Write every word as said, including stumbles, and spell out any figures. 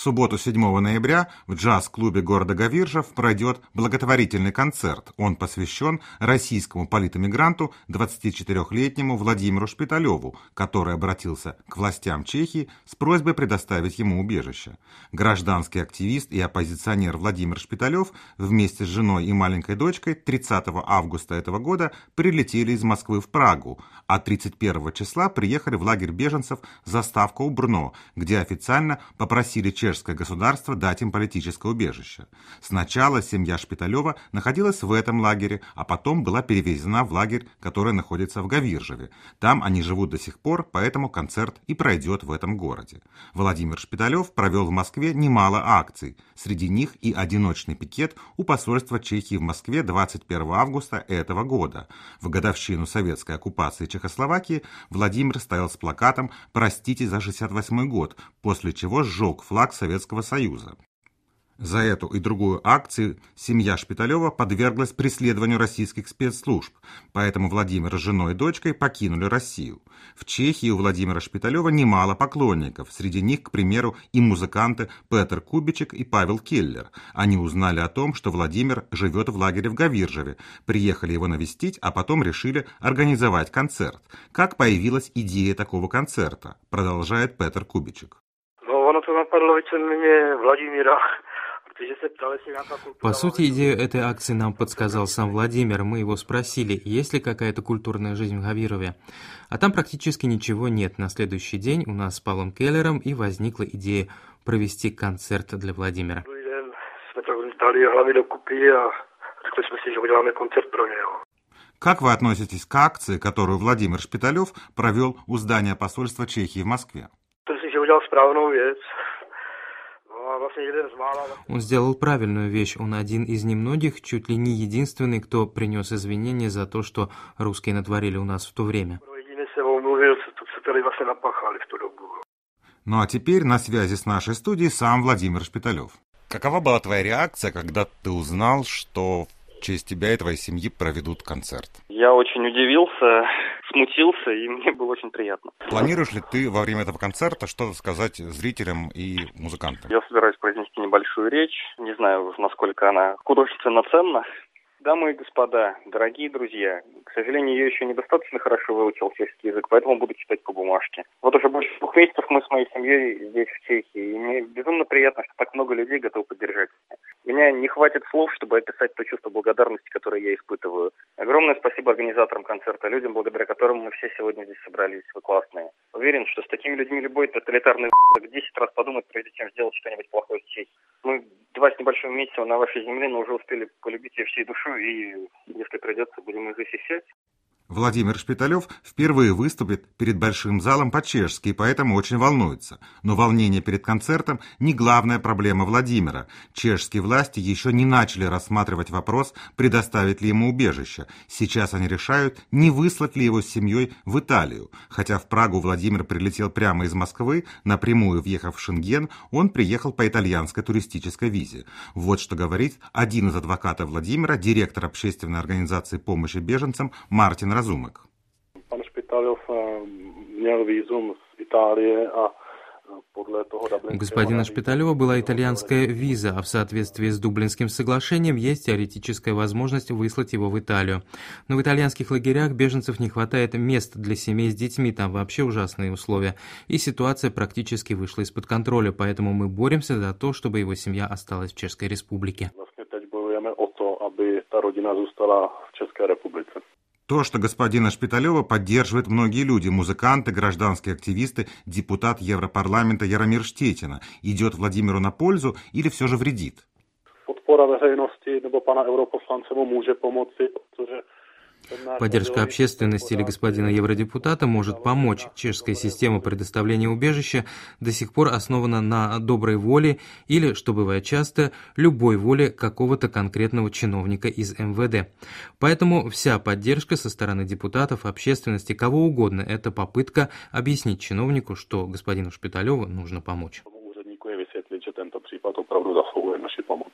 субботу седьмого ноября в джаз-клубе города Говиржев пройдет благотворительный концерт. Он посвящен российскому политэмигранту двадцатичетырёхлетнему Владимиру Шпиталеву, который обратился к властям Чехии с просьбой предоставить ему убежище. Гражданский активист и оппозиционер Владимир Шпиталев вместе с женой и маленькой дочкой тридцатого августа этого года прилетели из Москвы в Прагу, а тридцать первого числа приехали в лагерь беженцев «Заставка у Брно», где официально попросили чешское государство дать им политическое убежище. Сначала семья Шпиталева находилась в этом лагере, а потом была перевезена в лагерь, который находится в Говиржеве. Там они живут до сих пор, поэтому концерт и пройдет в этом городе. Владимир Шпиталев провел в Москве немало акций. Среди них и одиночный пикет у посольства Чехии в Москве двадцать первого августа этого года. В годовщину советской оккупации Чехословакии Владимир стоял с плакатом «Простите за шестьдесят восьмой год», после чего сжег флаг Советского Союза. За эту и другую акцию семья Шпиталева подверглась преследованию российских спецслужб, поэтому Владимир с женой и дочкой покинули Россию. В Чехии у Владимира Шпиталева немало поклонников, среди них, к примеру, и музыканты Петр Кубичек и Павел Келлер. Они узнали о том, что Владимир живет в лагере в Говиржеве, приехали его навестить, а потом решили организовать концерт. Как появилась идея такого концерта, продолжает Петр Кубичек. Ну, оно то нападло мне Владимира. По сути, идею этой акции нам подсказал сам Владимир. Мы его спросили, есть ли какая-то культурная жизнь в Говиржеве. А там практически ничего нет. На следующий день у нас с Павлом Келлером и возникла идея провести концерт для Владимира. Как вы относитесь к акции, которую Владимир Шпиталев провел у здания посольства Чехии в Москве? Он сделал правильную вещь. Он один из немногих, чуть ли не единственный, кто принес извинения за то, что русские натворили у нас в то время. Ну а теперь на связи с нашей студией сам Владимир Шпиталев. Какова была твоя реакция, когда ты узнал, что в честь тебя и твоей семьи проведут концерт? Я очень удивился, смутился, и мне было очень приятно. Планируешь ли ты во время этого концерта что-то сказать зрителям и музыкантам? Я собираюсь произнести небольшую речь, не знаю, насколько она художественно ценна. Дамы и господа, дорогие друзья, к сожалению, я еще недостаточно хорошо выучил чешский язык, поэтому буду читать по бумажке. Вот уже больше двух месяцев мы с моей семьей здесь, в Чехии, и мне безумно приятно, что так много людей готовы поддержать меня. У меня не хватит слов, чтобы описать то чувство благодарности, которое я испытываю. Огромное спасибо организаторам концерта, людям, благодаря которым мы все сегодня здесь собрались. Вы классные. Уверен, что с такими людьми любой тоталитарный в десять раз подумает, прежде чем сделать что-нибудь плохое с Чехией. Мы два с небольшим месяца на вашей земле, но уже успели полюбить ее всей душой, и если придется, будем их защищать. Владимир Шпиталев впервые выступит перед большим залом по-чешски, и поэтому очень волнуется. Но волнение перед концертом не главная проблема Владимира. Чешские власти еще не начали рассматривать вопрос, предоставить ли ему убежище. Сейчас они решают, не выслать ли его с семьей в Италию. Хотя в Прагу Владимир прилетел прямо из Москвы, напрямую въехав в Шенген, он приехал по итальянской туристической визе. Вот что говорит один из адвокатов Владимира, директор общественной организации помощи беженцам Мартин Разумек. Pan Špitálov měl vízum z Itálie a У господина Шпиталева была итальянская виза, а в соответствии с Дублинским соглашением есть теоретическая возможность выслать его в Италию. Но в итальянских лагерях беженцев не хватает мест для семей с детьми, там вообще ужасные условия. И ситуация практически вышла из-под контроля, поэтому мы боремся за то, чтобы его семья осталась в Чешской Республике. То, что господина Шпиталева поддерживают многие люди, музыканты, гражданские активисты, депутат Европарламента Яромир Штетина, идет Владимиру на пользу или все же вредит? Podpora veřejnosti nebo pana europoslance mu může pomoci, protože Поддержка общественности или господина евродепутата может помочь. Чешская система предоставления убежища до сих пор основана на доброй воле или, что бывает часто, любой воле какого-то конкретного чиновника из эм вэ дэ. Поэтому вся поддержка со стороны депутатов, общественности, кого угодно, это попытка объяснить чиновнику, что господину Шпиталеву нужно помочь. úředníku je vysvětlit, že tento případ opravdu zasluhuje naši pomoc.